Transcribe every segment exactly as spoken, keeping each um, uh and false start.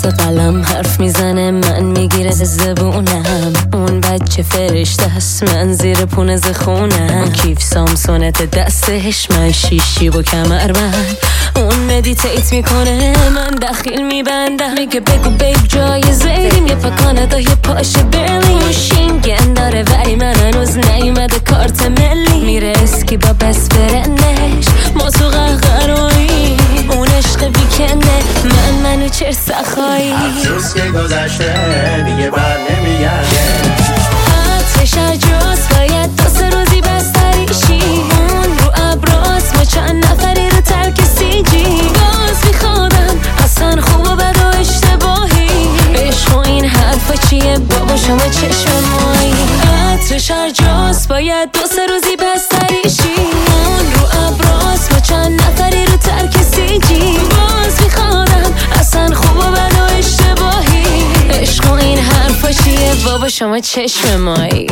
دست قلم حرف میزنه من میگیره زبونم. اون بچه فرشته است من زیر پونز خونم. کیف سامسونت دستش من شیشی و کمربند. اون مدیتیت میکنه من دخیل میبندم. میگه بگو بیب جای زیریم یه پا کانادا یه پاش برلین. اون شینگن داره ولی من هنوز نیومده کارت ملی. میره اسکی با بس فرندش ما تو قهقرایی. اون عشق ویکنده من منو چر سخایی. افسوس که گذشته دیگه بر نمیگرده. عطرش عجاست باید دو سه روزی بستریشی. اون رو ابراز ما چند نفری رو ترک سیجی. باز میخوادم اصلا خوب و بد و اشتباهی. عشق و این حرفا چیه بابا شما چشم مایی. عطرش عجاست باید دو سه روزی بستریشی. اون رو ابراز ما چند نفری رو ترک سیجی. باز میخوادم اصلا خوب و بد و اشتباهی. عشق و این حرفا چیه بابا شما چشم مایی.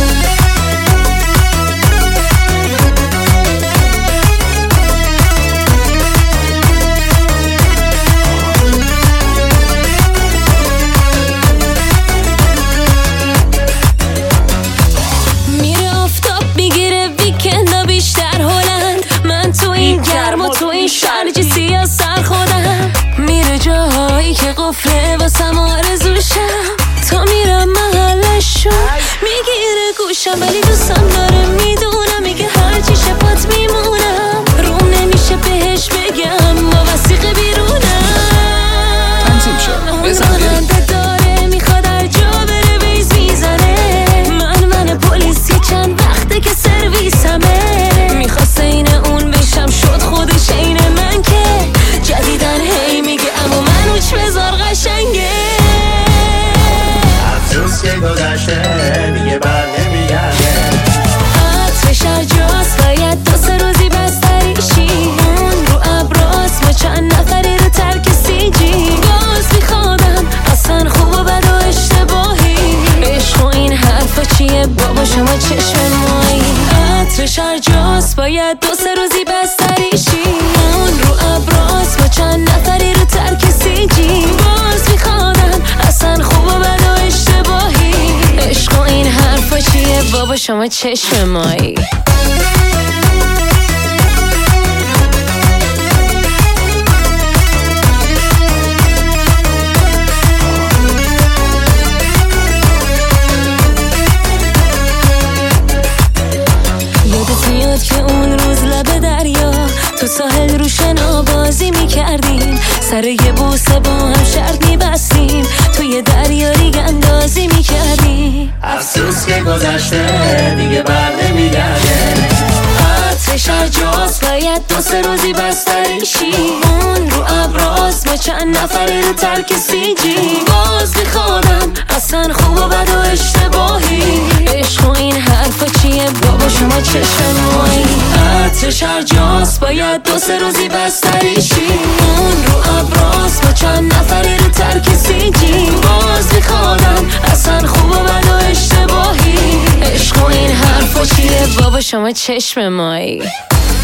میره آفتاب میگیره ویکندا بیشتر هلند. من تو این گرم و تو این شرج سیاه سر خودم. میره جاهایی که قفله واسم آرزوشم. تا میرم محلشو میگیره گوشم ولی دوستم داره میدونم. میگه هرچی شفات میمونم. روم نمیشه بهش بگم با وسیقه بیرونم. تنظیم شد بزن بریم. داره میخواد هر جا بره ویز میزنه. من من پلیس یه چند وقته که سرویسمه. میخواست این اون بشم شد خودش این من که جدیدن هی میگه اما من اوچ بذار قشنگه. افسوس که گذشته دیگه بر نمیگرده. عطرش عجاست باید دو سه روزی بستریشی. اون رو ابراز ما چند نفری رو ترک سیجی. باز میخوادم اصلا خوب و بد و اشتباهی. عشق و این حرفا چیه بابا شما چشم مایی. عطرش عجاست باید دو سه روزی بستریشی. اون رو ابراز ما چند نفری رو ترک سیجی. باز میخوادم اصلا خوب و بد و اشتباهی. عشق و این حرفا چیه بابا شما چشم مایی. یادت میاد که اون روز لب دریا تو ساحل رو شنا بازی میکردیم. سر یه بوسه با هم شرط میبستیم. توی دریا ریگ اندازی میکردیم. افسوس که گذشته دیگه بر نمیگرده. عطرش عجاست باید دو سه روزی بستریشی. اون رو ابراز ما چند نفری رو ترک سیجی. باز میخوادم اصلا خوب و بد و اشتباهی. عشق و این حرفا چیه بابا شما چشم مایی. عطرش عجاست باید دو سه روزی بستریشی. اون رو ابراز ما چند نفری رو ترک سیجی. باز میخوادم اصلا خوب و بد و اشتباهی. عشق و این حرفا چیه بابا شما چشم مایی.